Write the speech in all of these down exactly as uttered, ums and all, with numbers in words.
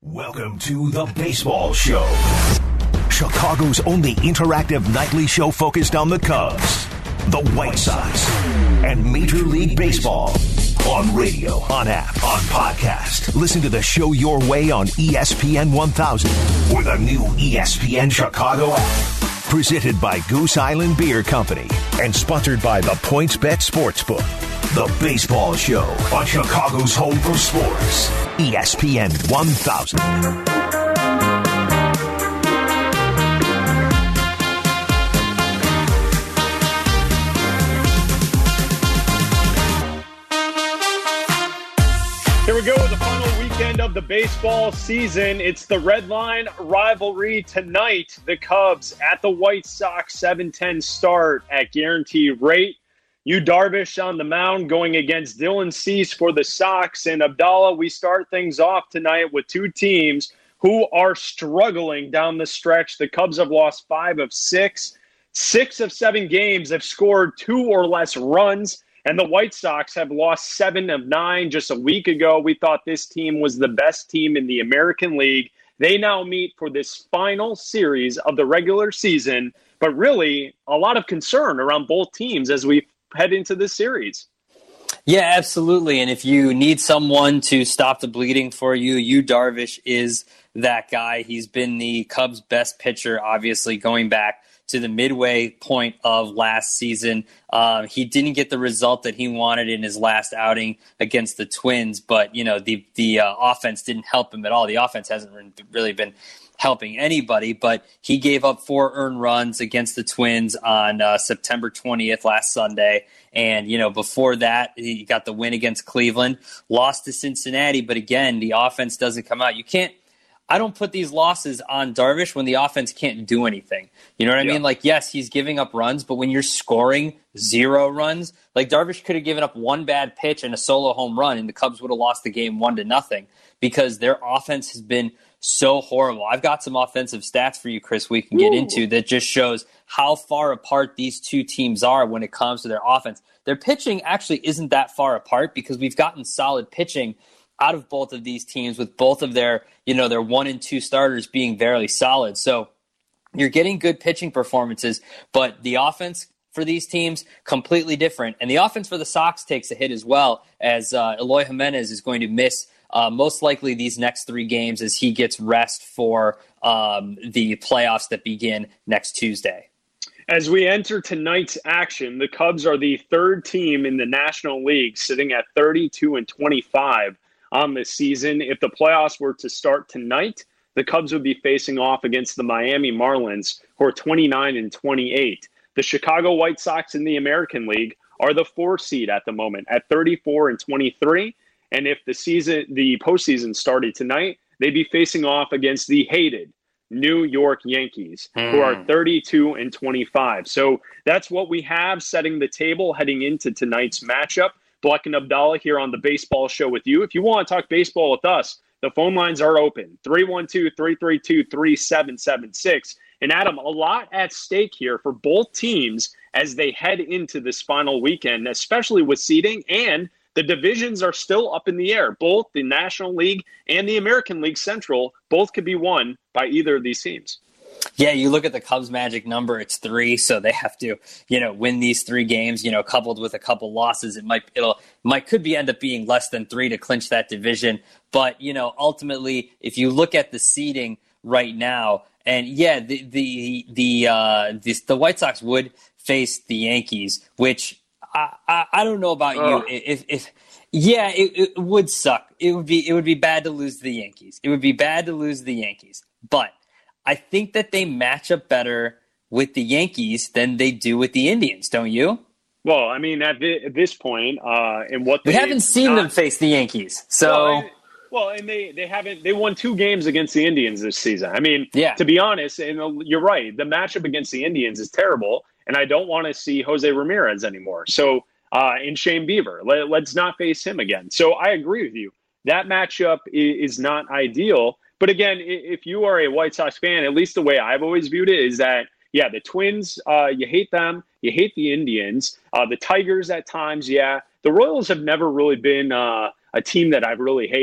Welcome to The Baseball Show, Chicago's only interactive nightly show focused on the Cubs, the White Sox, and Major League Baseball. On radio, on app, on podcast. Listen to the show your way on E S P N one thousand or the new E S P N Chicago app. Presented by Goose Island Beer Company and sponsored by the PointsBet Sportsbook. The Baseball Show on Chicago's home for sports. E S P N one thousand. Here we go, the final weekend of the baseball season. It's the Red Line rivalry tonight. The Cubs at the White Sox, seven ten start at guaranteed rate. Yu Darvish on the mound going against Dylan Cease for the Sox. And Abdallah, we start things off tonight with two teams who are struggling down the stretch. The Cubs have lost five of six. Six of seven games have scored two or less runs. And the White Sox have lost seven of nine. Just a week ago, we thought this team was the best team in the American League. They now meet for this final series of the regular season. But really, a lot of concern around both teams as we head into this series. Yeah, absolutely. And if you need someone to stop the bleeding for you, Yu Darvish is that guy. He's been the Cubs' best pitcher, obviously, going back to the midway point of last season. Um, he didn't get the result that he wanted in his last outing against the Twins, but, you know, the, the uh, offense didn't help him at all. The offense hasn't really been helping anybody, but he gave up four earned runs against the Twins on uh, September twentieth last Sunday. And, you know, before that, he got the win against Cleveland, lost to Cincinnati. But again, the offense doesn't come out. You can't, I don't put these losses on Darvish when the offense can't do anything. You know what I yeah. mean? Like, yes, he's giving up runs, but when you're scoring zero runs, like Darvish could have given up one bad pitch and a solo home run, and the Cubs would have lost the game one to nothing because their offense has been so horrible. I've got some offensive stats for you, Chris, we can get Ooh. into that just shows how far apart these two teams are when it comes to their offense. Their pitching actually isn't that far apart because we've gotten solid pitching out of both of these teams with both of their, you know, their one and two starters being very solid. So you're getting good pitching performances, but the offense for these teams completely different. And the offense for the Sox takes a hit as well, as uh, Eloy Jimenez is going to miss uh, most likely these next three games as he gets rest for um, the playoffs that begin next Tuesday. As we enter tonight's action, the Cubs are the third team in the National League, sitting at thirty-two and twenty-five on this season. If the playoffs were to start tonight, the Cubs would be facing off against the Miami Marlins, who are twenty-nine and twenty-eight. The Chicago White Sox in the American League are the four seed at the moment at thirty-four and twenty-three. And if the season, the postseason started tonight, they'd be facing off against the hated New York Yankees, mm. who are thirty-two and twenty-five. So that's what we have setting the table heading into tonight's matchup. Black and Abdallah here on the Baseball Show with you. If you want to talk baseball with us, the phone lines are open. three one two, three three two, three seven seven six. And Adam, a lot at stake here for both teams as they head into this final weekend, especially with seeding, and the divisions are still up in the air. Both the National League and the American League Central, both could be won by either of these teams. Yeah, you look at the Cubs' magic number, it's three, so they have to, you know, win these three games, you know, coupled with a couple losses. It might, it'll, might, could be end up being less than three to clinch that division. But, you know, ultimately, if you look at the seeding right now, and yeah, the, the, the, uh, the, the White Sox would face the Yankees, which I, I, I don't know about oh. you. If, if, yeah, it, it would suck. It would be, it would be bad to lose to the Yankees. It would be bad to lose to the Yankees, but I think that they match up better with the Yankees than they do with the Indians, don't you? Well, I mean, at, the, at this point, uh, and what we haven't seen not, them face the Yankees, so well, and, well, and they, they haven't. They won two games against the Indians this season. I mean, yeah. to be honest, and you're right, the matchup against the Indians is terrible, and I don't want to see Jose Ramirez anymore. So, uh, and Shane Bieber, let, let's not face him again. So, I agree with you. That matchup is, is not ideal. But again, if you are a White Sox fan, at least the way I've always viewed it is that, yeah, the Twins, uh, you hate them. You hate the Indians. Uh, the Tigers at times, yeah. The Royals have never really been uh, a team that I've really hated.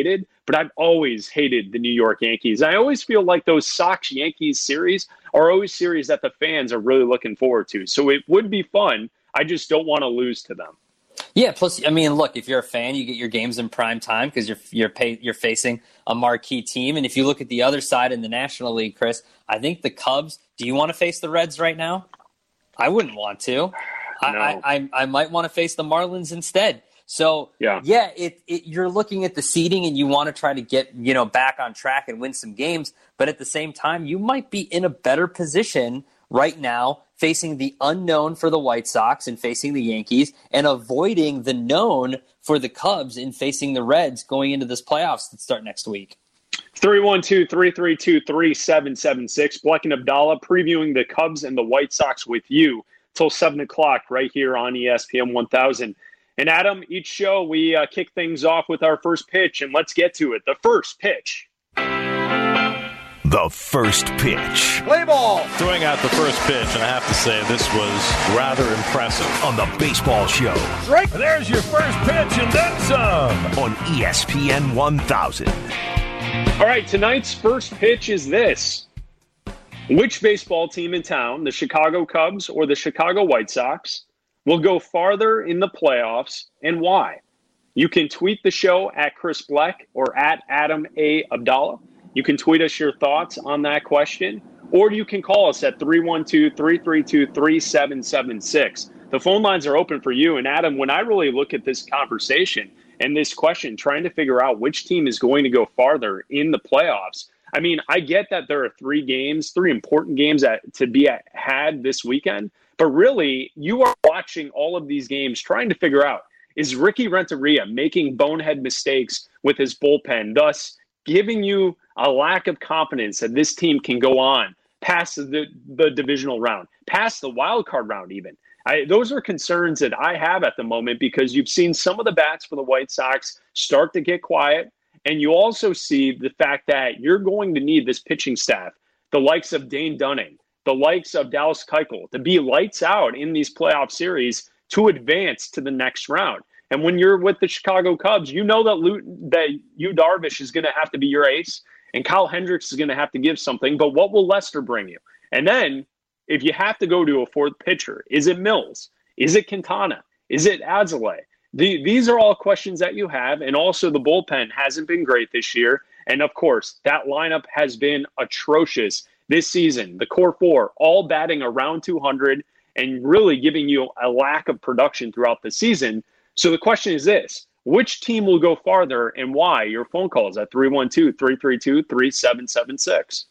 but I've always hated the New York Yankees. I always feel like those Sox-Yankees series are always series that the fans are really looking forward to. So it would be fun. I just don't want to lose to them. Yeah, plus, I mean, look, if you're a fan, you get your games in prime time because you're you're pay, you're facing a marquee team. And if you look at the other side in the National League, Chris, I think the Cubs, do you want to face the Reds right now? I wouldn't want to. No. I, I I might want to face the Marlins instead. So, yeah, yeah it, it, you're looking at the seeding and you want to try to get, you know, back on track and win some games. But at the same time, you might be in a better position right now facing the unknown for the White Sox and facing the Yankees and avoiding the known for the Cubs in facing the Reds going into this playoffs that start next week. three one two, three three two, three seven seven six. Bleck and Abdallah previewing the Cubs and the White Sox with you till seven o'clock right here on E S P N one thousand. And Adam, each show we uh, kick things off with our first pitch, and let's get to it. The first pitch. The first pitch. Play ball. Throwing out the first pitch, and I have to say this was rather impressive. On the Baseball Show. Strike. There's your first pitch and then some. On E S P N one thousand. All right, tonight's first pitch is this. Which baseball team in town, the Chicago Cubs or the Chicago White Sox, will go farther in the playoffs and why? You can tweet the show at Chris Bleck or at Adam A. Abdallah. You can tweet us your thoughts on that question, or you can call us at three one two, three three two, three seven seven six. The phone lines are open for you. And Adam, when I really look at this conversation and this question, trying to figure out which team is going to go farther in the playoffs, I mean, I get that there are three games, three important games that, to be at, had this weekend, but really you are watching all of these games trying to figure out, is Ricky Renteria making bonehead mistakes with his bullpen, thus giving you a lack of confidence that this team can go on past the, the divisional round, past the wild card round even. I, those are concerns that I have at the moment because you've seen some of the bats for the White Sox start to get quiet, and you also see the fact that you're going to need this pitching staff, the likes of Dane Dunning, the likes of Dallas Keuchel, to be lights out in these playoff series to advance to the next round. And when you're with the Chicago Cubs, you know that Lu- that Yu Darvish is going to have to be your ace, and Kyle Hendricks is going to have to give something. But what will Lester bring you? And then, if you have to go to a fourth pitcher, is it Mills? Is it Quintana? Is it Alzolay? The, these are all questions that you have, and also the bullpen hasn't been great this year. And of course, that lineup has been atrocious this season. The core four, all batting around two hundred and really giving you a lack of production throughout the season. So the question is this, which team will go farther and why? Your phone calls at three one two, three three two, three seven seven six.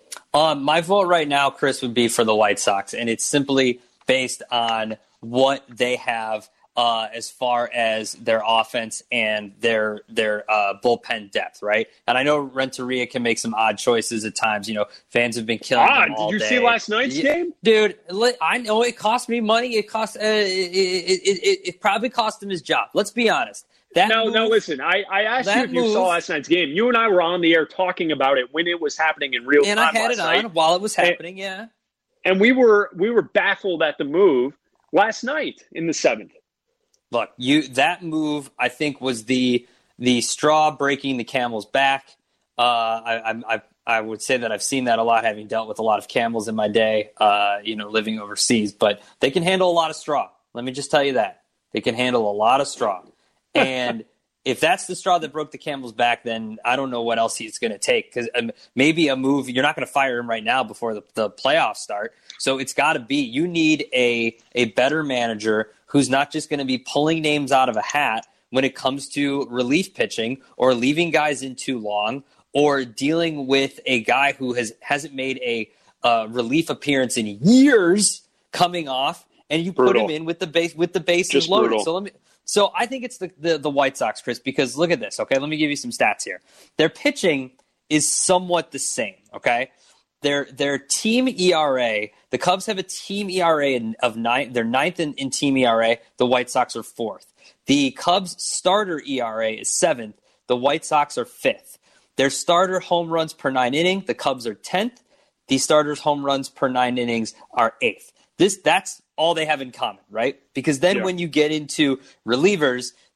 Um, my vote right now, Chris, would be for the White Sox, and it's simply based on what they have uh, as far as their offense and their their uh, bullpen depth, right? And I know Renteria can make some odd choices at times. You know, fans have been killing ah, him all Did you day. see last night's yeah, game? Dude, I know it cost me money. It cost. Uh, it, it, it, it probably cost him his job. Let's be honest. That no, move, no, listen, I, I asked you if move, you saw last night's game. You and I were on the air talking about it when it was happening in real and time. And I had last it night. on while it was happening, and, yeah. And we were we were baffled at the move last night in the seventh. Look, you that move I think was the the straw breaking the camel's back. Uh, I, I I I would say that I've seen that a lot, having dealt with a lot of camels in my day. Uh, you know, living overseas, but they can handle a lot of straw. Let me just tell you that they can handle a lot of straw. And if that's the straw that broke the camel's back, then I don't know what else he's going to take. Because um, maybe a move, you're not going to fire him right now before the, the playoffs start. So it's got to be, you need a, a better manager who's not just going to be pulling names out of a hat when it comes to relief pitching or leaving guys in too long or dealing with a guy who has, hasn't made a uh, relief appearance in years coming off, and you brutal. put him in with the base with the bases Just loaded. brutal. So let me. So I think it's the, the the White Sox, Chris, because look at this. Okay, let me give you some stats here. Their pitching is somewhat the same. Okay, their their team E R A. The Cubs have a team E R A of nine. They're ninth in, in team E R A. The White Sox are fourth. The Cubs starter E R A is seventh. The White Sox are fifth. Their starter home runs per nine inning. The Cubs are tenth. The starters home runs per nine innings are eighth. This that's all they have in common, right? Because then yeah. when you get into relievers,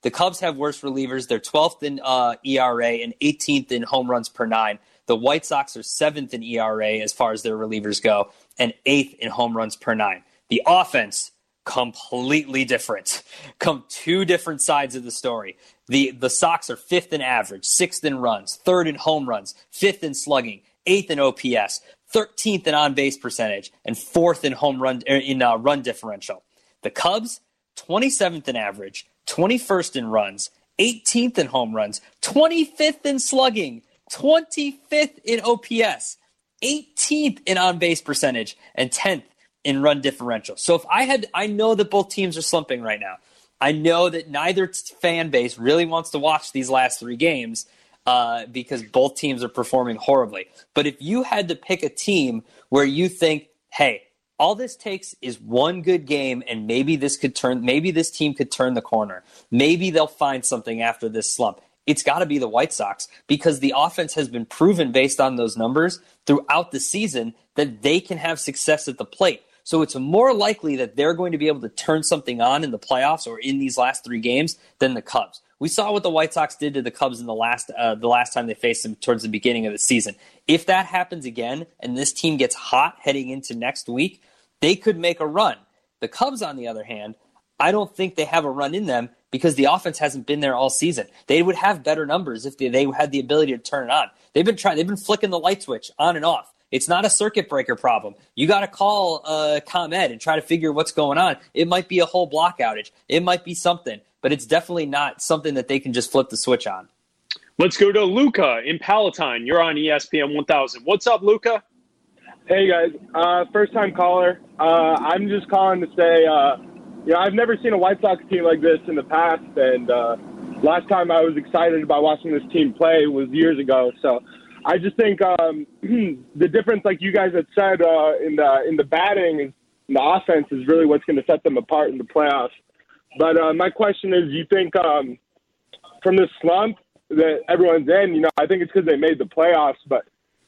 The Cubs have worse relievers. They're twelfth in uh, E R A and eighteenth in home runs per nine. The White Sox are seventh in E R A as far as their relievers go and eighth in home runs per nine. The offense, completely different. Come two different sides of the story. The the Sox are fifth in average, sixth in runs, third in home runs, fifth in slugging, eighth in O P S, thirteenth in on-base percentage, and fourth in home run in uh, run differential. The Cubs, twenty-seventh in average, twenty-first in runs, eighteenth in home runs, twenty-fifth in slugging, twenty-fifth in O P S, eighteenth in on-base percentage, and tenth in run differential. So if I had, I know that both teams are slumping right now. I know that neither fan base really wants to watch these last three games uh, because both teams are performing horribly. But if you had to pick a team where you think, hey, all this takes is one good game, and maybe this could turn, maybe this team could turn the corner. Maybe they'll find something after this slump. It's got to be the White Sox because the offense has been proven based on those numbers throughout the season that they can have success at the plate. So it's more likely that they're going to be able to turn something on in the playoffs or in these last three games than the Cubs. We saw what the White Sox did to the Cubs in the last uh, the last time they faced them towards the beginning of the season. If that happens again and this team gets hot heading into next week, they could make a run. The Cubs, on the other hand, I don't think they have a run in them because the offense hasn't been there all season. They would have better numbers if they, they had the ability to turn it on. They've been trying. They've been flicking the light switch on and off. It's not a circuit breaker problem. You got to call uh, ComEd and try to figure what's going on. It might be a whole block outage. It might be something, but it's definitely not something that they can just flip the switch on. Let's go to Luca in Palatine. You're on E S P N one thousand. What's up, Luca? Hey, guys. Uh, first-time caller. Uh, I'm just calling to say, uh, you know, I've never seen a White Sox team like this in the past, and uh, last time I was excited about watching this team play was years ago, so I just think um, the difference, like you guys had said, uh, in the in the batting and the offense is really what's going to set them apart in the playoffs. But uh, my question is, do you think um, from this slump that everyone's in, you know, I think it's because they made the playoffs, but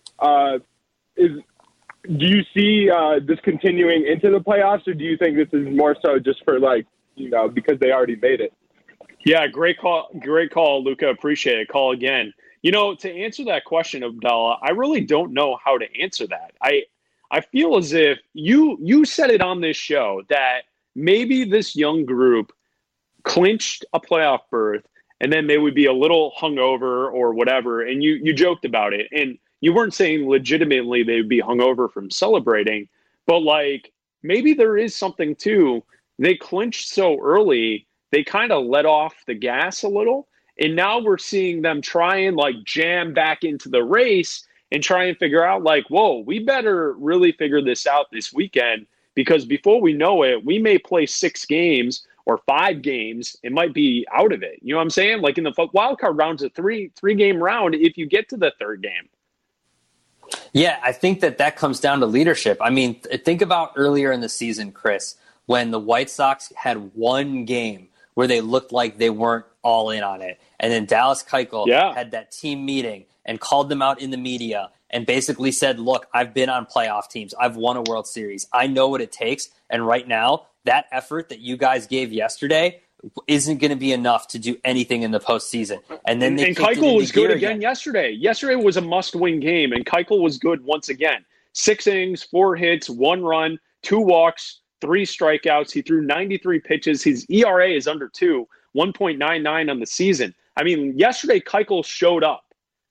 uh, is do you see uh, this continuing into the playoffs, or do you think this is more so just for, like, you know, because they already made it? Yeah, great call, great call, Luca. Appreciate it. Call again. You know, to answer that question, Abdallah, I really don't know how to answer that. I I feel as if you you said it on this show that maybe this young group clinched a playoff berth and then they would be a little hungover or whatever. And you you joked about it. And you weren't saying legitimately they would be hungover from celebrating. But, like, maybe there is something to they clinched so early, they kind of let off the gas a little. And now we're seeing them try and, like, jam back into the race and try and figure out, like, whoa, we better really figure this out this weekend because before we know it, we may play six games or five games. It might be out of it. You know what I'm saying? Like in the wildcard round's a three, three-game round if you get to the third game. Yeah, I think that that comes down to leadership. I mean, think about earlier in the season, Chris, when the White Sox had one game where they looked like they weren't all in on it. And then Dallas Keuchel yeah. had that team meeting and called them out in the media and basically said, look, I've been on playoff teams. I've won a World Series. I know what it takes. And right now, that effort that you guys gave yesterday isn't going to be enough to do anything in the postseason. And then they and Keuchel was good again, again yesterday. Yesterday was a must-win game, and Keuchel was good once again. Six innings, four hits, one run, two walks, three strikeouts. He threw ninety-three pitches. His E R A is under two, one point nine nine on the season. I mean, yesterday Keuchel showed up.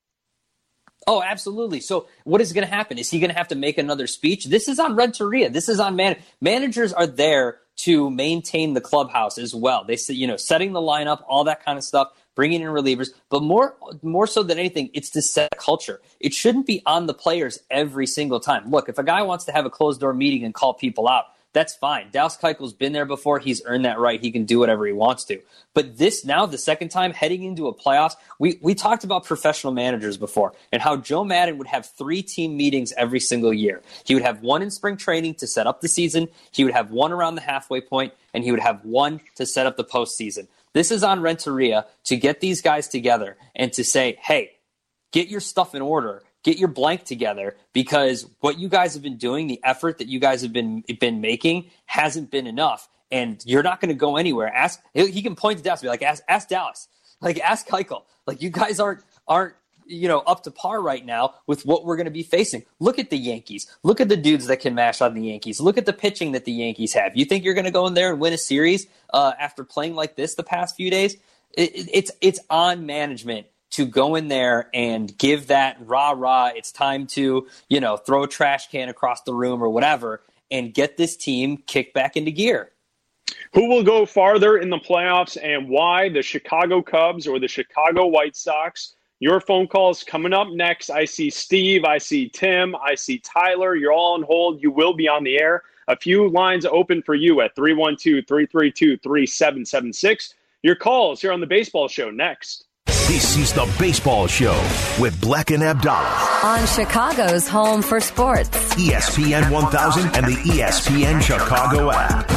Oh, absolutely. So what is going to happen? Is he going to have to make another speech? This is on Renteria. This is on man. Managers are there to maintain the clubhouse as well. They say, you know, setting the lineup, all that kind of stuff, bringing in relievers. But more, more so than anything, it's to set culture. It shouldn't be on the players every single time. Look, if a guy wants to have a closed door meeting and call people out, that's fine. Dallas Keuchel's been there before. He's earned that right. He can do whatever he wants to. But this now, the second time, heading into a playoffs, we, we talked about professional managers before and how Joe Maddon would have three team meetings every single year. He would have one in spring training to set up the season. He would have one around the halfway point, and he would have one to set up the postseason. This is on Renteria to get these guys together and to say, hey, get your stuff in order. Get your blank together because what you guys have been doing, the effort that you guys have been been making hasn't been enough. and you're not going to go anywhere. Ask he can point to Dallas, and be like, ask, ask Dallas, like ask Keuchel, like you guys aren't aren't you know up to par right now with what we're going to be facing. Look at the Yankees. Look at the dudes that can mash on the Yankees. Look at the pitching that the Yankees have. You think you're going to go in there and win a series uh, after playing like this the past few days? It, it, it's it's on management to go in there and give that rah rah. It's time to you know throw a trash can across the room or whatever, and get this team kicked back into gear. Who will go farther in the playoffs and why? The Chicago Cubs or the Chicago White Sox? Your phone calls coming up next. I see Steve, I see Tim, I see Tyler. You're all on hold. You will be on the air. A few lines open for you at three one two, three three two, three seven seven six. Your calls here on the Baseball Show next. This is the Baseball Show with Black and Abdallah on Chicago's home for sports. E S P N one thousand and the E S P N Chicago app.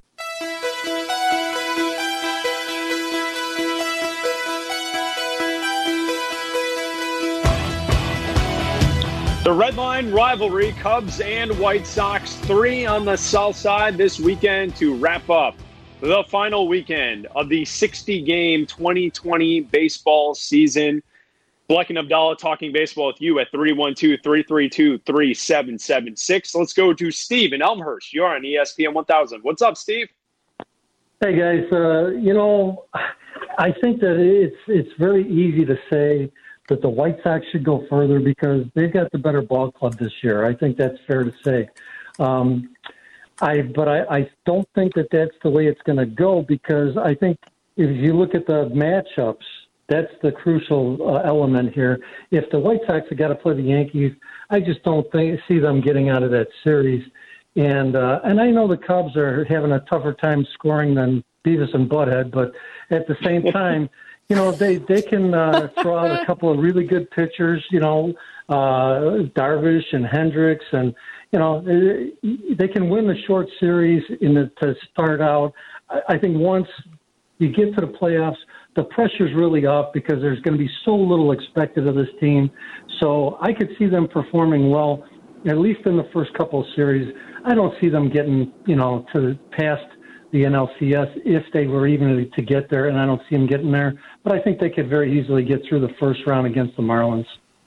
The Red Line rivalry, Cubs and White Sox, three on the south side this weekend to wrap up the final weekend of the sixty-game twenty twenty baseball season. Black and Abdallah talking baseball with you at three one two, three three two, three seven seven six. Let's go to Steve in Elmhurst. You're on E S P N one thousand. What's up, Steve? Hey, guys. Uh, you know, I think that it's it's very easy to say that the White Sox should go further because they've got the better ball club this year. I think that's fair to say. Um, I but I, I don't think that that's the way it's going to go because I think if you look at the matchups, that's the crucial uh, element here. If the White Sox have got to play the Yankees, I just don't think, see them getting out of that series. And uh, and I know the Cubs are having a tougher time scoring than Beavis and Butthead, but at the same time, you know, they, they can uh, throw out a couple of really good pitchers, you know, uh, Darvish and Hendricks, and, you know, they can win the short series in the, to start out. I think once you get to the playoffs, the pressure's really up because there's going to be so little expected of this team. So I could see them performing well, at least in the first couple of series. I don't see them getting, you know, to past the N L C S if they were even to get there, and I don't see them getting there. But I think they could very easily get through the first round against the Marlins.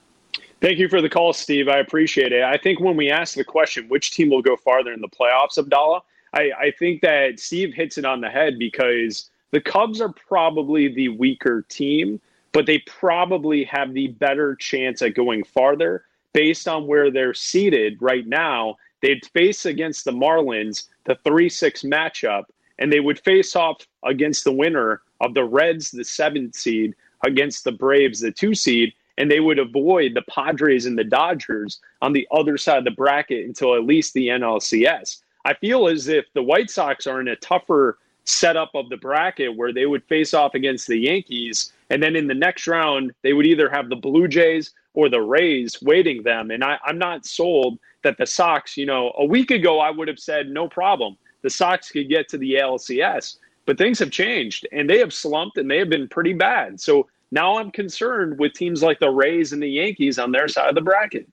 Thank you for the call, Steve. I appreciate it. I think when we ask the question, which team will go farther in the playoffs, Abdallah, I, I think that Steve hits it on the head because the Cubs are probably the weaker team, but they probably have the better chance at going farther based on where they're seated right now. They'd face against the Marlins, the three six matchup, and they would face off against the winner of the Reds, the seventh seed, against the Braves, the two seed, and they would avoid the Padres and the Dodgers on the other side of the bracket until at least the N L C S. I feel as if the White Sox are in a tougher setup of the bracket where they would face off against the Yankees, and then in the next round, they would either have the Blue Jays or the Rays waiting them. And I, I'm not sold that the Sox, you know, a week ago I would have said no problem. The Sox could get to the A L C S, but things have changed and they have slumped and they have been pretty bad. So now I'm concerned with teams like the Rays and the Yankees on their side of the bracket.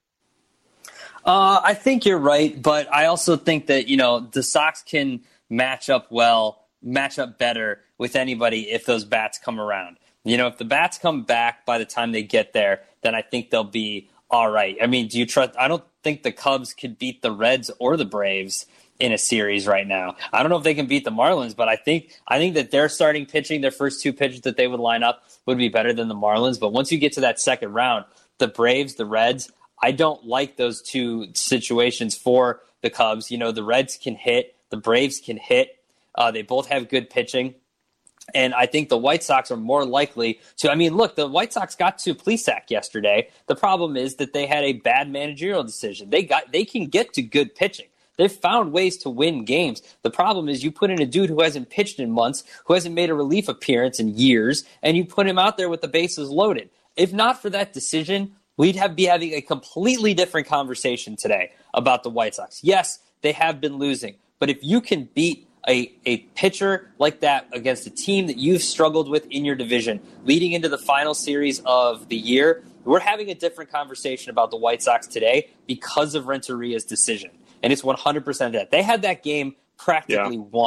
Uh, I think you're right, but I also think that, you know, the Sox can match up well, match up better with anybody if those bats come around. You know, if the bats come back by the time they get there, then I think they'll be all right. I mean, do you trust? I don't think the Cubs could beat the Reds or the Braves in a series right now. I don't know if they can beat the Marlins, but I think I think that their starting pitching, their first two pitchers that they would line up would be better than the Marlins. But once you get to that second round, the Braves, the Reds, I don't like those two situations for the Cubs. You know, the Reds can hit, the Braves can hit. Uh, they both have good pitching. And I think the White Sox are more likely to, I mean, look, the White Sox got to Plesac yesterday. The problem is that they had a bad managerial decision. They got, they can get to good pitching. They've found ways to win games. The problem is you put in a dude who hasn't pitched in months, who hasn't made a relief appearance in years, and you put him out there with the bases loaded. If not for that decision, we'd have be having a completely different conversation today about the White Sox. Yes, they have been losing, but if you can beat A, a pitcher like that against a team that you've struggled with in your division leading into the final series of the year, we're having a different conversation about the White Sox today because of Renteria's decision. And it's one hundred percent that. They had that game practically yeah. won.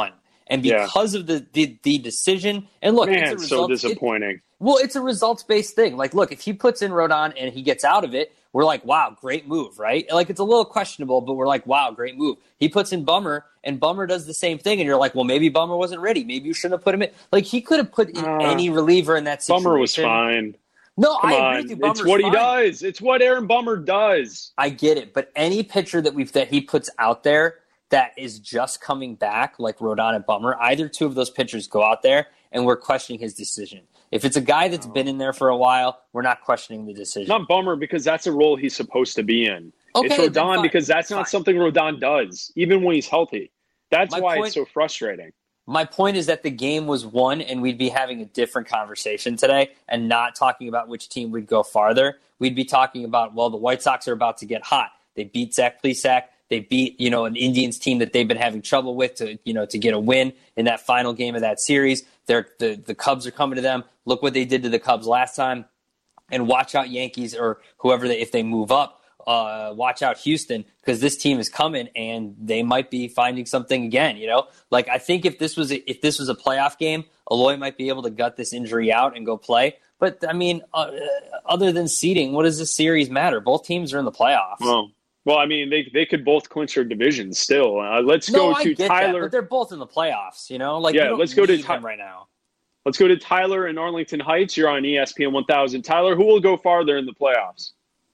And because yeah. of the, the the decision, and look, Man, it's a result, so disappointing. It, well, it's a results-based thing. Like, look, if he puts in Rodon and he gets out of it, we're like, wow, great move, right? Like, it's a little questionable, but we're like, wow, great move. He puts in Bummer, and Bummer does the same thing, and you're like, well, maybe Bummer wasn't ready. Maybe you shouldn't have put him in. Like, he could have put in uh, any reliever in that situation. Bummer was fine. No, Come I on. agree with you. Bummer's It's what fine. he does. It's what Aaron Bummer does. I get it, but any pitcher that we've that he puts out there that is just coming back, like Rodon and Bummer, either two of those pitchers go out there, and we're questioning his decision. If it's a guy that's been in there for a while, we're not questioning the decision. Not Bummer, because that's a role he's supposed to be in. Okay, it's Rodon because that's fine. not something Rodon does, even when he's healthy. That's My why point, it's so frustrating. My point is that the game was won, and we'd be having a different conversation today and not talking about which team would go farther. We'd be talking about, well, the White Sox are about to get hot. They beat Zach Plesac. They beat, you know, an Indians team that they've been having trouble with to, you know, to get a win in that final game of that series. They're, the the Cubs are coming to them. Look what they did to the Cubs last time. And watch out Yankees or whoever, they, if they move up, uh, watch out Houston, because this team is coming and they might be finding something again, you know? Like, I think if this was a, if this was a playoff game, Eloy might be able to gut this injury out and go play. But, I mean, uh, other than seeding, what does this series matter? Both teams are in the playoffs. Well, Well, I mean, they they could both clinch their divisions still. Uh, let's no, go I to get Tyler. That, but they're both in the playoffs, you know. Like, yeah, let's go to Ty- right now. Let's go to Tyler in Arlington Heights. You're on E S P N one thousand. Tyler, who will go farther in the playoffs?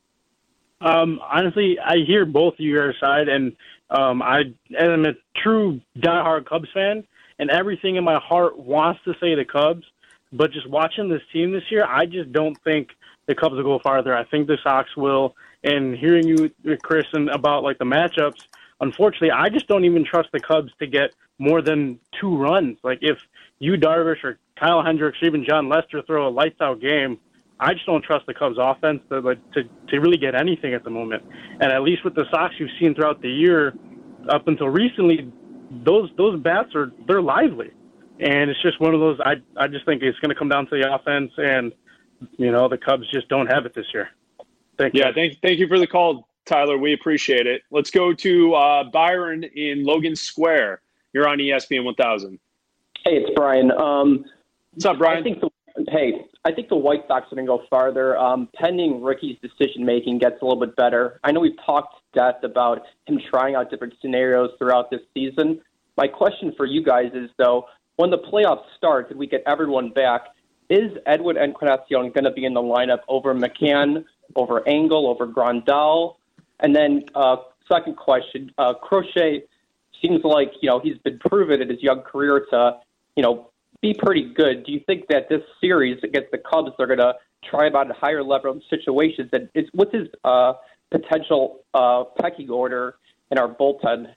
Um, honestly, I hear both of your side, and um, I am a true diehard Cubs fan, and everything in my heart wants to say the Cubs. But just watching this team this year, I just don't think the Cubs will go farther. I think the Sox will. And hearing you, Chris, and about like the matchups, unfortunately, I just don't even trust the Cubs to get more than two runs. Like if you, Darvish, or Kyle Hendricks, or even John Lester throw a lights-out game, I just don't trust the Cubs' offense to, like, to to really get anything at the moment. And at least with the Sox you've seen throughout the year, up until recently, those those bats are they're lively, and it's just one of those. I I just think it's going to come down to the offense, and you know the Cubs just don't have it this year. Thank yeah, you. thank, thank you for the call, Tyler. We appreciate it. Let's go to uh, Byron in Logan Square. You're on E S P N one thousand. Hey, it's Brian. Um, What's up, Brian? I think the, hey, I think the White Sox are going to go farther. Um, pending Ricky's decision-making gets a little bit better. I know we've talked to death about him trying out different scenarios throughout this season. My question for you guys is, though, when the playoffs start and we get everyone back, is Edwin Encarnacion going to be in the lineup over McCann, over Engel, over Grandal? And then uh, second question, uh, Crochet seems like, you know, he's been proven in his young career to, you know, be pretty good. Do you think that this series against the Cubs, they're going to try about a higher level of situations? And it's, what's his uh, potential uh, pecking order in our bullpen?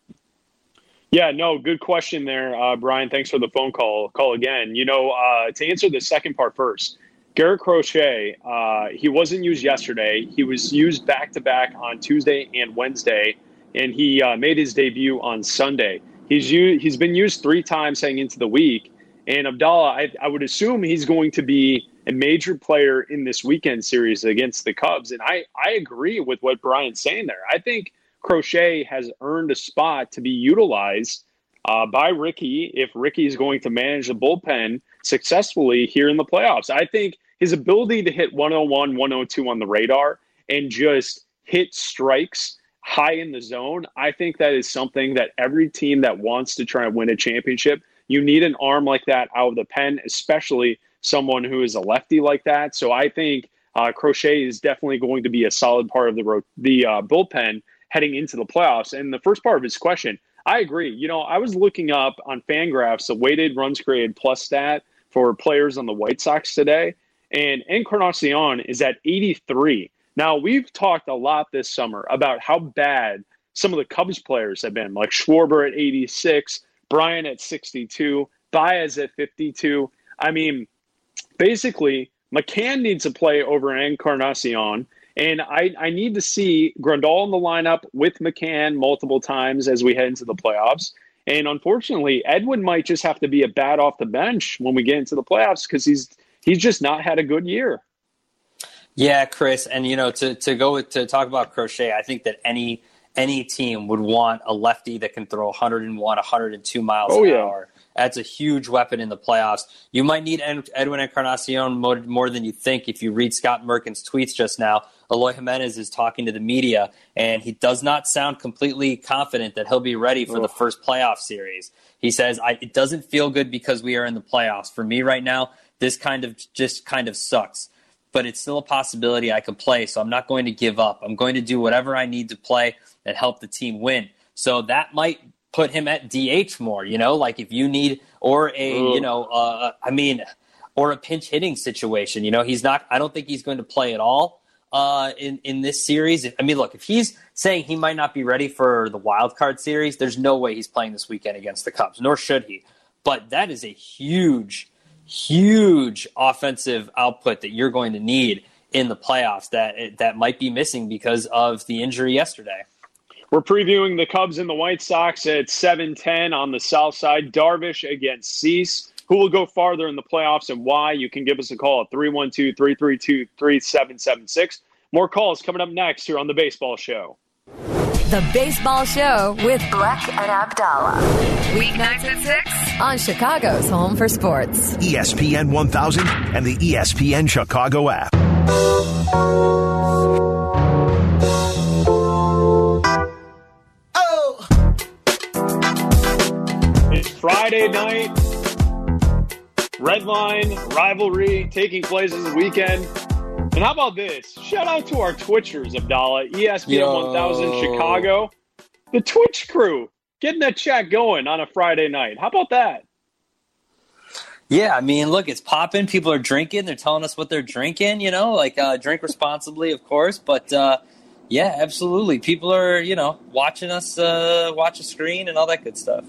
Yeah, no, good question there, uh, Brian. Thanks for the phone call. Call again. You know, uh, to answer the second part first, Garrett Crochet, uh, he wasn't used yesterday. He was used back-to-back on Tuesday and Wednesday, and he uh, made his debut on Sunday. He's used, he's been used three times heading into the week, and Abdallah, I, I would assume he's going to be a major player in this weekend series against the Cubs, and I, I agree with what Brian's saying there. I think Crochet has earned a spot to be utilized uh, by Ricky if Ricky is going to manage the bullpen successfully here in the playoffs. I think his ability to hit one oh one, one oh two on the radar and just hit strikes high in the zone, I think that is something that every team that wants to try and win a championship, you need an arm like that out of the pen, especially someone who is a lefty like that. So I think uh, Crochet is definitely going to be a solid part of the ro- the uh, bullpen heading into the playoffs. And the first part of his question, I agree. You know, I was looking up on Fangraphs the weighted runs created plus stat for players on the White Sox today, and Encarnacion is at eighty-three. Now, we've talked a lot this summer about how bad some of the Cubs players have been, like Schwarber at eighty-six, Bryant at sixty-two, Baez at fifty-two. I mean, basically, McCann needs to play over Encarnacion. And I, I need to see Grandal in the lineup with McCann multiple times as we head into the playoffs. And unfortunately, Edwin might just have to be a bat off the bench when we get into the playoffs because he's he's just not had a good year. Yeah, Chris, and you know, to to go with, to talk about Crochet, I think that any any team would want a lefty that can throw one oh one, one oh two miles oh, an yeah. hour That's a huge weapon in the playoffs. You might need Edwin Encarnacion more, more than you think. If you read Scott Merkin's tweets just now, Eloy Jimenez is talking to the media, and he does not sound completely confident that he'll be ready for oh. the first playoff series. He says, I, it doesn't feel good because we are in the playoffs. For me right now, this kind of just kind of sucks. But it's still a possibility I could play, so I'm not going to give up. I'm going to do whatever I need to play and help the team win. So that might put him at D H more, you know, like if you need, or a, Ooh. you know, uh, I mean, or a pinch hitting situation. You know, he's not, I don't think he's going to play at all uh, in, in this series. I mean, look, if he's saying he might not be ready for the wild card series, there's no way he's playing this weekend against the Cubs, nor should he. But that is a huge huge offensive output that you're going to need in the playoffs that that might be missing because of the injury yesterday. We're previewing the Cubs and the White Sox at seven ten on the south side. Darvish against Cease. Who will go farther in the playoffs and why? You can give us a call at three one two, three three two, three seven seven six. More calls coming up next here on The Baseball Show. The Baseball Show with Bleck and Abdallah. Weeknights at six on Chicago's Home for Sports. E S P N one thousand and the E S P N Chicago app. Oh! It's Friday night. Red line rivalry taking place this weekend. And how about this? Shout out to our Twitchers, Abdallah. E S P N Yo. one thousand Chicago. The Twitch crew getting that chat going on a Friday night. How about that? Yeah, I mean, look, it's popping. People are drinking. They're telling us what they're drinking, you know, like uh, drink responsibly, of course. But, uh, yeah, absolutely. People are, you know, watching us uh, watch a screen and all that good stuff.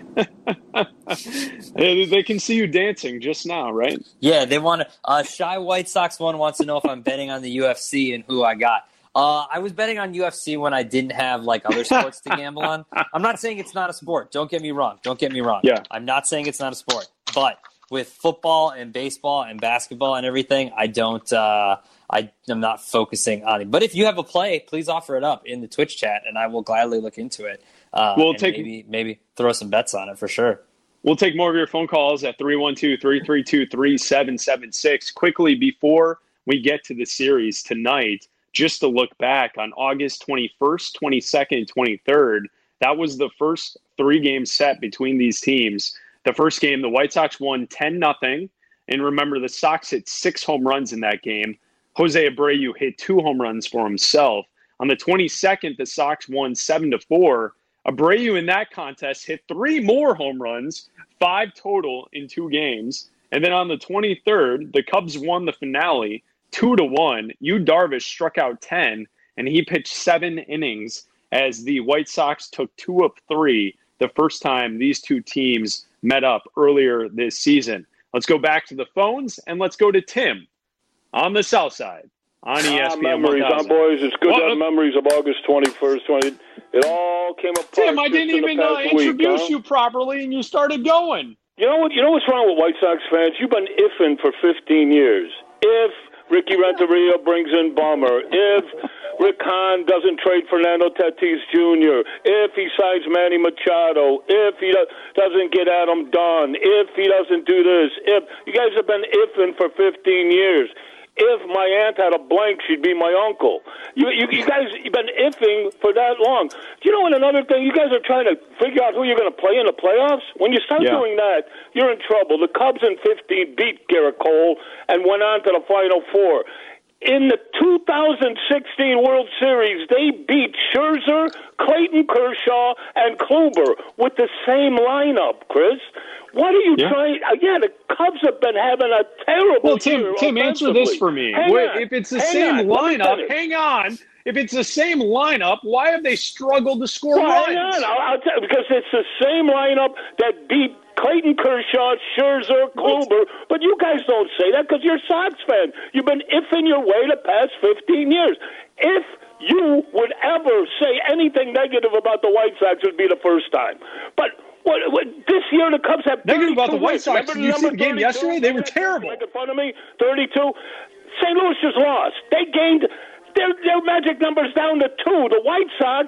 They can see you dancing just now, right? Yeah, they want to. Uh, Shy White Sox one wants to know if I'm betting on the U F C and who I got. Uh, I was betting on U F C when I didn't have like other sports to gamble on. I'm not saying it's not a sport. Don't get me wrong. Don't get me wrong. Yeah. I'm not saying it's not a sport. But with football and baseball and basketball and everything, I don't. Uh, I am not focusing on it. But if you have a play, please offer it up in the Twitch chat, and I will gladly look into it. Uh, we'll take maybe maybe throw some bets on it for sure. We'll take more of your phone calls at three one two, three three two, three seven seven six. Quickly, before we get to the series tonight, just to look back on August twenty-first, twenty-second, twenty-third, that was the first three-game set between these teams. The first game, the White Sox won ten nothing. And remember, the Sox hit six home runs in that game. Jose Abreu hit two home runs for himself. On the twenty-second, the Sox won seven to four. Abreu in that contest hit three more home runs, five total in two games. And then on the twenty-third, the Cubs won the finale two to one. Yu Darvish struck out ten, and he pitched seven innings as the White Sox took two of three the first time these two teams met up earlier this season. Let's go back to the phones, and let's go to Tim on the south side on E S P N ah, memories, one thousand. Huh, boys? It's good well, to have memories of August twenty-first, twenty. It all came apart. Tim, I didn't even uh, introduce week, huh? you properly, and you started going. You know what? You know what's wrong with White Sox fans? You've been iffing for fifteen years. If Ricky Renteria brings in Bummer, if Rick Hahn doesn't trade Fernando Tatis Junior, if he signs Manny Machado, if he doesn't get Adam Dunn, if he doesn't do this, if you guys have been iffing for fifteen years. If my aunt had a blank, she'd be my uncle. You, you, you guys, you've been iffing for that long. Do you know what? Another thing, you guys are trying to figure out who you're going to play in the playoffs. When you start yeah. doing that, you're in trouble. The Cubs in fifteen beat Garrett Cole and went on to the Final Four. In the two thousand sixteen World Series, they beat Scherzer, Clayton Kershaw, and Kluber with the same lineup, Chris. What are you yeah. trying? Again, the Cubs have been having a terrible well, Tim, year. Tim, answer this for me. Wait, if it's the hang same on, lineup, hang on. If it's the same lineup, why have they struggled to score well, runs? Hang on, I'll, I'll tell you, because it's the same lineup that beat Clayton Kershaw, Scherzer, Kluber. But you guys don't say that because you're Sox fan. You've been iffing your way the past fifteen years. If you would ever say anything negative about the White Sox, it would be the first time. But What, what, this year the Cubs have negative about the White Sox. Did you see the game yesterday? They were terrible. Making fun of me. thirty-two. Saint Louis just lost. They gained their their magic numbers down to two. The White Sox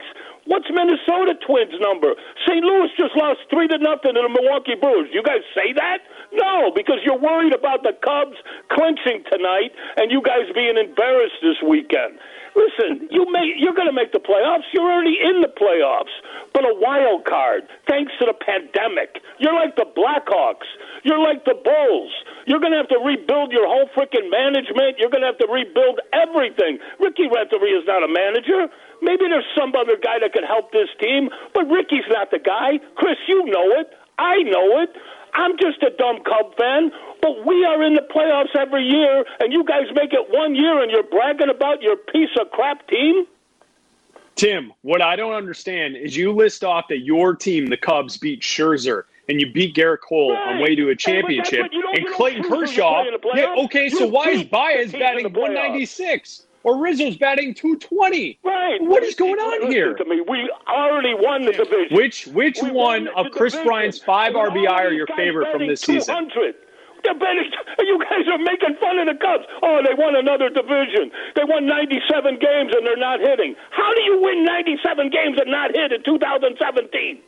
What's Minnesota Twins number? Saint Louis just lost three to nothing to the Milwaukee Brewers. You guys say that? No, because you're worried about the Cubs clinching tonight and you guys being embarrassed this weekend. Listen, you may, you're going to make the playoffs. You're already in the playoffs. But a wild card, thanks to the pandemic. You're like the Blackhawks. You're like the Bulls. You're going to have to rebuild your whole freaking management. You're going to have to rebuild everything. Ricky Renteria is not a manager. Maybe there's some other guy that can help this team, but Ricky's not the guy. Chris, you know it. I know it. I'm just a dumb Cub fan, but we are in the playoffs every year, and you guys make it one year, and you're bragging about your piece of crap team? Tim, what I don't understand is you list off that your team, the Cubs, beat Scherzer, and you beat Garrett Cole right. on way to a championship, hey, and Clayton Kershaw. Yeah, okay, you so why is Baez batting one ninety-six? Or Rizzo's batting two twenty. Right. What is going on Listen here? To me. We already won the division. Which which we one of Chris division. Bryant's five R B I are your favorite from this season? They're betting, you guys are making fun of the Cubs. Oh, they won another division. They won ninety-seven games and they're not hitting. How do you win ninety-seven games and not hit in two thousand seventeen?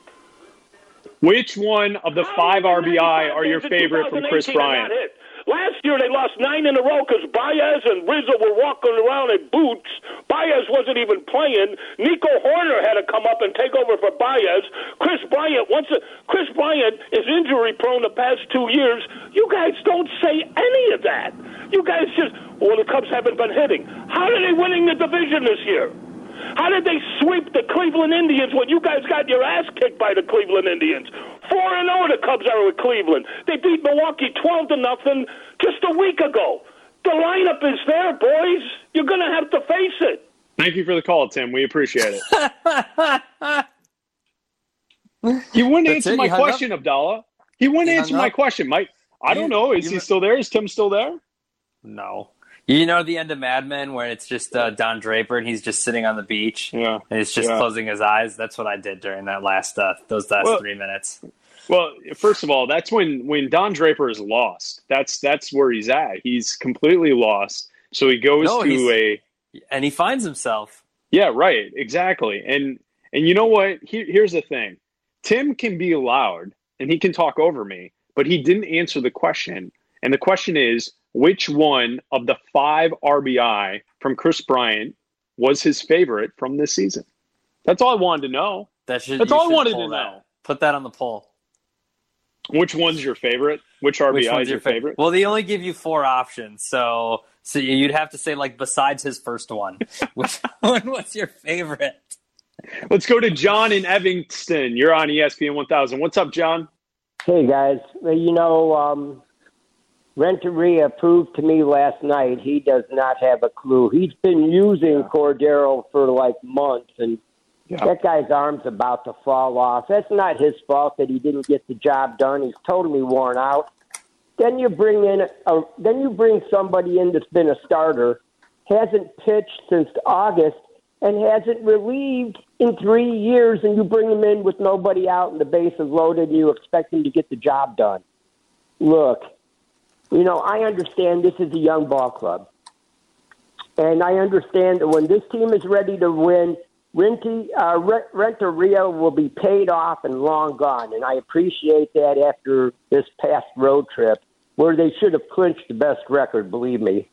Which one of the five R B I are your favorite from Chris Bryant? Last year they lost nine in a row because Baez and Rizzo were walking around in boots. Baez wasn't even playing. Nico Horner had to come up and take over for Baez. Chris Bryant, once a, Chris Bryant is injury prone the past two years. You guys don't say any of that. You guys just, well, the Cubs haven't been hitting. How are they winning the division this year? How did they sweep the Cleveland Indians when you guys got your ass kicked by the Cleveland Indians? four and oh the Cubs are with Cleveland. They beat Milwaukee twelve to nothing just a week ago. The lineup is there, boys. You're going to have to face it. Thank you for the call, Tim. We appreciate it. He wouldn't That's answer it? my question, up? Abdallah. He wouldn't he answer my question. Mike, I don't know. Is he still there? Is Tim still there? No. You know the end of Mad Men where it's just uh, Don Draper and he's just sitting on the beach yeah. and he's just yeah. closing his eyes? That's what I did during that last uh, those last well, three minutes. Well, first of all, that's when, when Don Draper is lost. That's that's where he's at. He's completely lost. So he goes no, to a and he finds himself. Yeah, right, exactly. And and you know what? Here, here's the thing. Tim can be loud and he can talk over me, but he didn't answer the question. And the question is, which one of the five R B I from Chris Bryant was his favorite from this season? That's all I wanted to know. That should, That's all I wanted to that. know. Put that on the poll. Which one's your favorite? Which R B I Which is your favorite? favorite? Well, they only give you four options, so so you'd have to say, like, besides his first one. Which one was your favorite? Let's go to John in Evanston. You're on E S P N one thousand. What's up, John? Hey, guys. You know, um, Renteria proved to me last night he does not have a clue. He's been using yeah. Cordero for, like, months, and yeah. that guy's arm's about to fall off. That's not his fault that he didn't get the job done. He's totally worn out. Then you bring in a, then you bring somebody in that's been a starter, hasn't pitched since August, and hasn't relieved in three years, and you bring him in with nobody out and the base is loaded, and you expect him to get the job done. Look, you know, I understand this is a young ball club, and I understand that when this team is ready to win, Renty, uh, Renteria will be paid off and long gone, and I appreciate that after this past road trip, where they should have clinched the best record, believe me.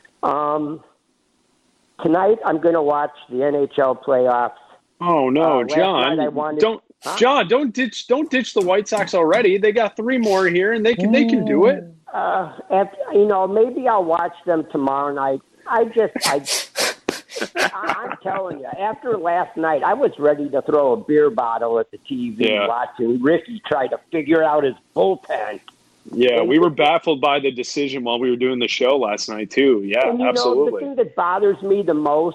Um, tonight, I'm going to watch the N H L playoffs. Oh no, uh, John! Wanted, don't, huh? John, don't ditch, don't ditch the White Sox already. They got three more here, and they can, they can do it. Uh, after, you know, maybe I'll watch them tomorrow night. I just, I. I'm telling you, after last night, I was ready to throw a beer bottle at the T V yeah. watching Ricky try to figure out his bullpen. Yeah, and we were baffled by the decision while we were doing the show last night, too. Yeah, and, you absolutely. know, the thing that bothers me the most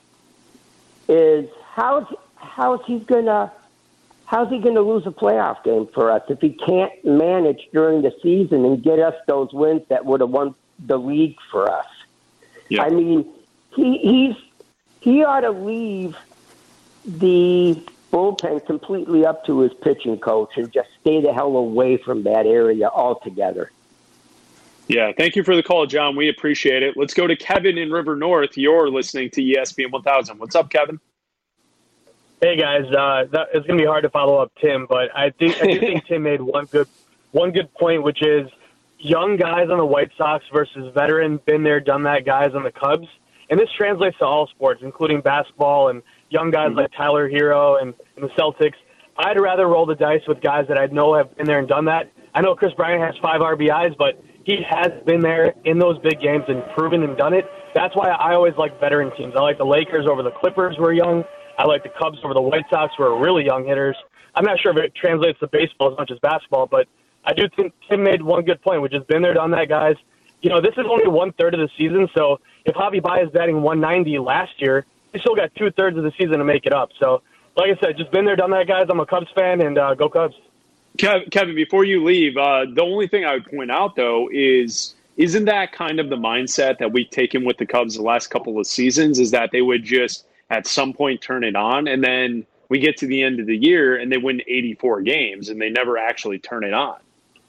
is how's, how's he gonna how's he gonna lose a playoff game for us if he can't manage during the season and get us those wins that would have won the league for us? Yeah. I mean, he he's he ought to leave the bullpen completely up to his pitching coach and just stay the hell away from that area altogether. Yeah, thank you for the call, John. We appreciate it. Let's go to Kevin in River North. You're listening to E S P N one thousand. What's up, Kevin? Hey guys, uh, that, it's going to be hard to follow up Tim, but I think I do think Tim made one good one good point, which is young guys on the White Sox versus veteran, been there, done that guys on the Cubs, and this translates to all sports, including basketball and young guys mm-hmm. like Tyler Hero and, and the Celtics. I'd rather roll the dice with guys that I know have been there and done that. I know Chris Bryant has five R B Is, but he has been there in those big games and proven and done it. That's why I always like veteran teams. I like the Lakers over the Clippers who are young. I like the Cubs over the White Sox who are really young hitters. I'm not sure if it translates to baseball as much as basketball, but I do think Tim made one good point, which has been there, done that, guys. You know, this is only one-third of the season, so if Javi Baez batting one ninety last year, he still got two-thirds of the season to make it up. So, like I said, just been there, done that, guys. I'm a Cubs fan, and uh, go Cubs. Kevin, before you leave, uh, the only thing I would point out, though, is isn't that kind of the mindset that we've taken with the Cubs the last couple of seasons, is that they would just at some point turn it on, and then we get to the end of the year and they win eighty-four games, and they never actually turn it on.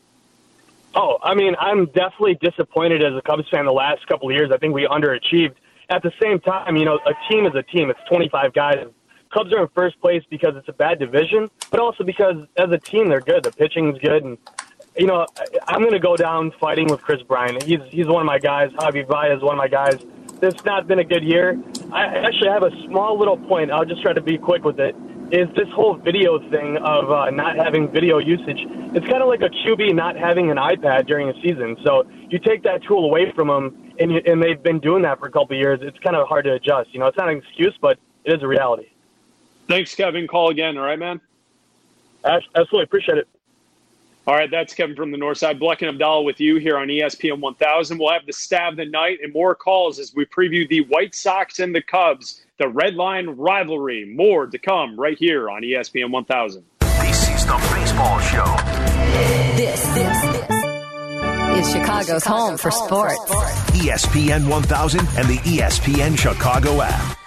Oh, I mean, I'm definitely disappointed as a Cubs fan the last couple of years. I think we underachieved. At the same time, you know, a team is a team. It's twenty-five guys. Cubs are in first place because it's a bad division, but also because as a team they're good. The pitching's good, and you know I'm going to go down fighting with Chris Bryant. He's he's one of my guys. Javi Baez is one of my guys. It's not been a good year. I actually have a small little point. I'll just try to be quick with it. Is this whole video thing of uh, not having video usage? It's kind of like a Q B not having an iPad during a season. So you take that tool away from them, and you, and they've been doing that for a couple of years. It's kind of hard to adjust. You know, it's not an excuse, but it is a reality. Thanks, Kevin. Call again. All right, man? Absolutely. Appreciate it. All right, that's Kevin from the North Side. Bleck and Abdallah with you here on E S P N one thousand. We'll have the stab of the night and more calls as we preview the White Sox and the Cubs, the Red Line rivalry. More to come right here on E S P N one thousand. This is the Baseball Show. This, this, this is Chicago's home for sports. E S P N one thousand and the E S P N Chicago app.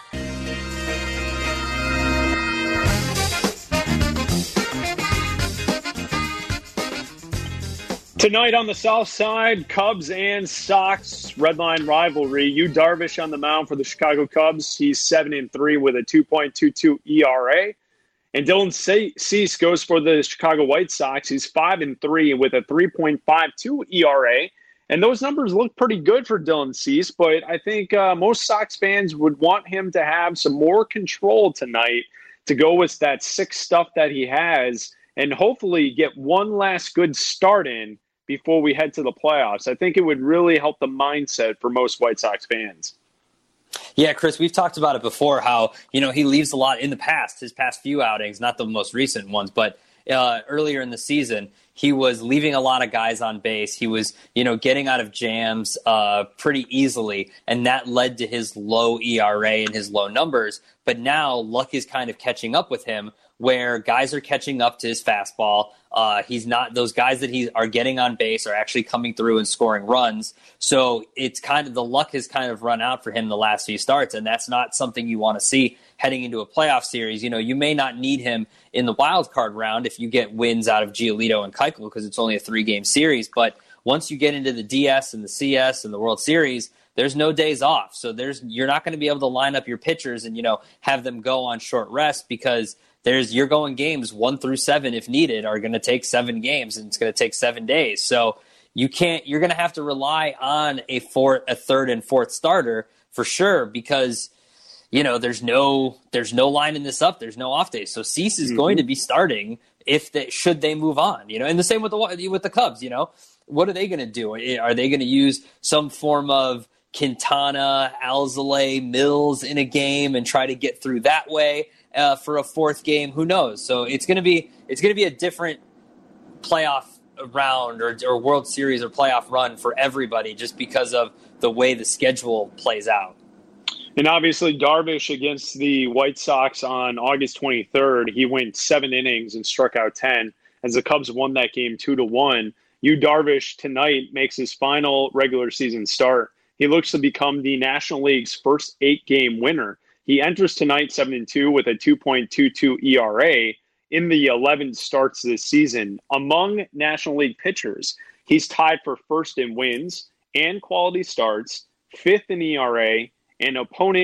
Tonight on the South Side, Cubs and Sox Red Line rivalry. Yu Darvish on the mound for the Chicago Cubs. He's seven and three with a two point two two E R A. And Dylan Cease goes for the Chicago White Sox. He's five and three with a three point five two E R A. And those numbers look pretty good for Dylan Cease, but I think uh, most Sox fans would want him to have some more control tonight to go with that sick stuff that he has and hopefully get one last good start in before we head to the playoffs. I think it would really help the mindset for most White Sox fans. Yeah, Chris, we've talked about it before, how, you know, he leaves a lot in the past, his past few outings, not the most recent ones, but uh, earlier in the season, he was leaving a lot of guys on base. He was, you know, getting out of jams uh, pretty easily, and that led to his low E R A and his low numbers. But now luck is kind of catching up with him, where guys are catching up to his fastball. Uh, he's not, those guys that he are getting on base are actually coming through and scoring runs. So it's kind of, the luck has kind of run out for him the last few starts, and that's not something you want to see heading into a playoff series. You know, you may not need him in the wild card round if you get wins out of Giolito and Keuchel because it's only a three game series. But once you get into the D S and the C S and the World Series, there's no days off. So there's, you're not going to be able to line up your pitchers and, you know, have them go on short rest, because There's you're going games one through seven, if needed, are going to take seven games, and it's going to take seven days. So you can't. You're going to have to rely on a fourth, a third, and fourth starter for sure, because you know there's no there's no lining this up. There's no off days. So Cease is mm-hmm. going to be starting if they should they move on. You know, and the same with the with the Cubs. You know, what are they going to do? Are they going to use some form of Quintana, Alzolay, Mills in a game and try to get through that way? Uh, for a fourth game, who knows? So it's going to be it's going to be a different playoff round or, or World Series or playoff run for everybody, just because of the way the schedule plays out. And obviously, Darvish against the White Sox on August twenty-third, he went seven innings and struck out ten as the Cubs won that game two to one. Yu Darvish tonight makes his final regular season start. He looks to become the National League's first eight game winner. He enters tonight seven and two with a two point two two E R A in the eleven starts this season. Among National League pitchers, he's tied for first in wins and quality starts, fifth in E R A, and opponent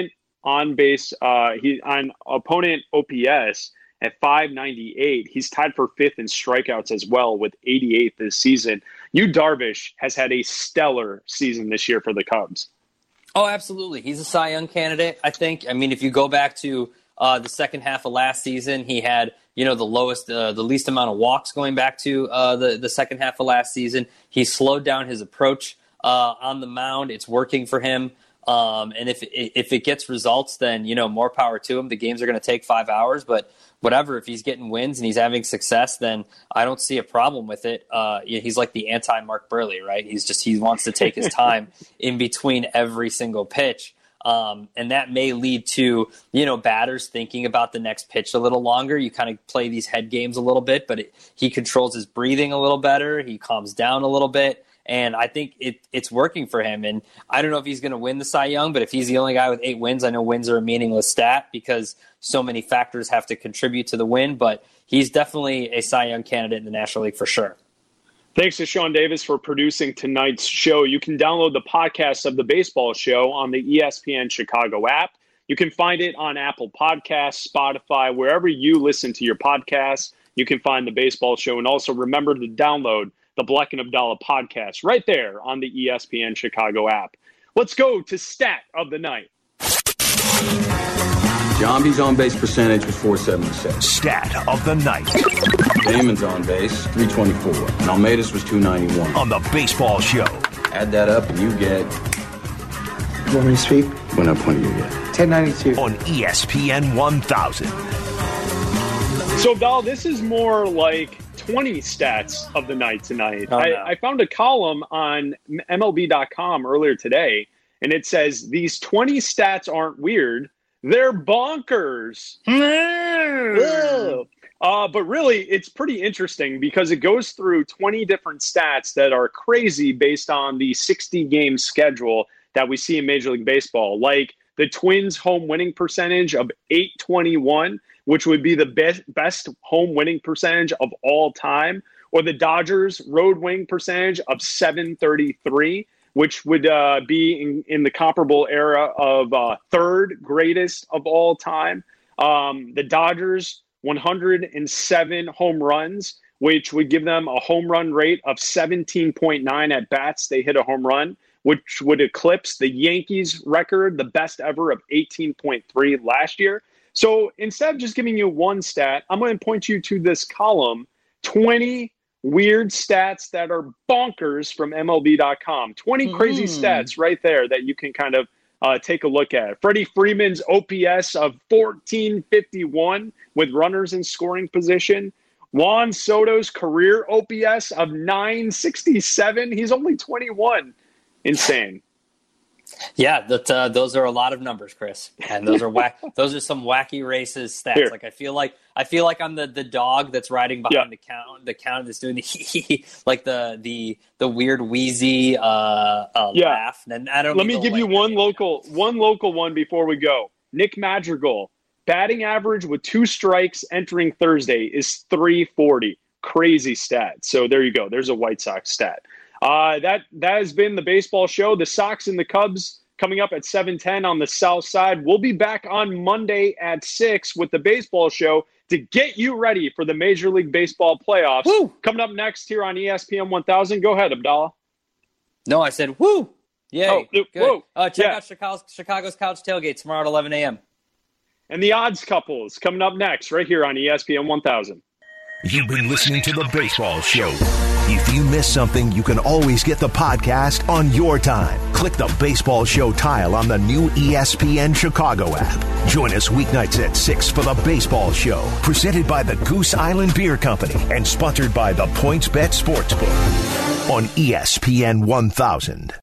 on base, uh, he on opponent O P S at five ninety-eight. He's tied for fifth in strikeouts as well with eighty-eight this season. Yu Darvish has had a stellar season this year for the Cubs. Oh, absolutely. He's a Cy Young candidate, I think. I mean, if you go back to uh, the second half of last season, he had, you know, the lowest, uh, the least amount of walks going back to uh, the, the second half of last season. He slowed down his approach uh, on the mound. It's working for him. Um, and if if it gets results, then, you know, more power to him. The games are going to take five hours, but whatever, if he's getting wins and he's having success, then I don't see a problem with it. Uh, he's like the anti-Mark Burley, right? He's just, he wants to take his time in between every single pitch. Um, and that may lead to, you know, batters thinking about the next pitch a little longer. You kind of play these head games a little bit, but it, he controls his breathing a little better. He calms down a little bit. And I think it, it's working for him. And I don't know if he's going to win the Cy Young, but if he's the only guy with eight wins, I know wins are a meaningless stat because so many factors have to contribute to the win. But he's definitely a Cy Young candidate in the National League for sure. Thanks to Sean Davis for producing tonight's show. You can download the podcast of the Baseball Show on the E S P N Chicago app. You can find it on Apple Podcasts, Spotify, wherever you listen to your podcasts. You can find the Baseball Show. And also remember to download the Bleck and Abdallah podcast right there on the E S P N Chicago app. Let's go to stat of the night. Giambi's on-base percentage was four seventy-seven. Stat of the night. Damon's on base, three twenty-four. And Almeida's was two ninety-one. On the Baseball Show. Add that up and you get... You want me to speak? What up, what do you get? ten ninety-two. On E S P N one thousand. So, Abdallah, this is more like twenty stats of the night tonight. Oh, I, no. I found a column on M L B dot com earlier today, and it says these twenty stats aren't weird. They're bonkers. uh, but really, it's pretty interesting because it goes through twenty different stats that are crazy based on the sixty-game schedule that we see in Major League Baseball, like the Twins' home winning percentage of eight twenty-one, which would be the best best home winning percentage of all time, or the Dodgers' road winning percentage of seven thirty-three, which would uh, be in, in the comparable era of uh, third greatest of all time. Um, the Dodgers' one hundred seven home runs, which would give them a home run rate of seventeen point nine at bats. They hit a home run, which would eclipse the Yankees' record, the best ever of eighteen point three last year. So instead of just giving you one stat, I'm going to point you to this column, twenty weird stats that are bonkers from M L B dot com. twenty crazy mm. stats right there that you can kind of uh, take a look at. Freddie Freeman's O P S of fourteen fifty-one with runners in scoring position. Juan Soto's career O P S of nine sixty-seven. He's only twenty-one. Insane. Yeah, that uh, those are a lot of numbers, Chris, and those are whack. Those are some wacky racist stats. Here. Like I feel like I feel like I'm the, the dog that's riding behind Yeah. the count, the count that's doing the like the the the weird wheezy uh, uh, Yeah. laugh. And I don't. Let need me to, give you like, one local, one local one before we go. Nick Madrigal, batting average with two strikes entering Thursday is three forty. Crazy stat. So there you go. There's a White Sox stat. Uh, that that has been the Baseball Show. The Sox and the Cubs coming up at seven ten on the South Side. We'll be back on Monday at six with the Baseball Show to get you ready for the Major League Baseball playoffs. Woo! Coming up next here on E S P N one thousand. Go ahead, Abdallah. No, I said woo. Yay. Oh, Good. whoa. Uh, check Yeah. out Chicago's, Chicago's Couch Tailgate tomorrow at eleven a.m. And the odds couples coming up next right here on E S P N one thousand. You've been listening to The Baseball Show. If you miss something, you can always get the podcast on your time. Click the Baseball Show tile on the new E S P N Chicago app. Join us weeknights at six for The Baseball Show, presented by the Goose Island Beer Company and sponsored by the PointsBet Sportsbook on E S P N one thousand.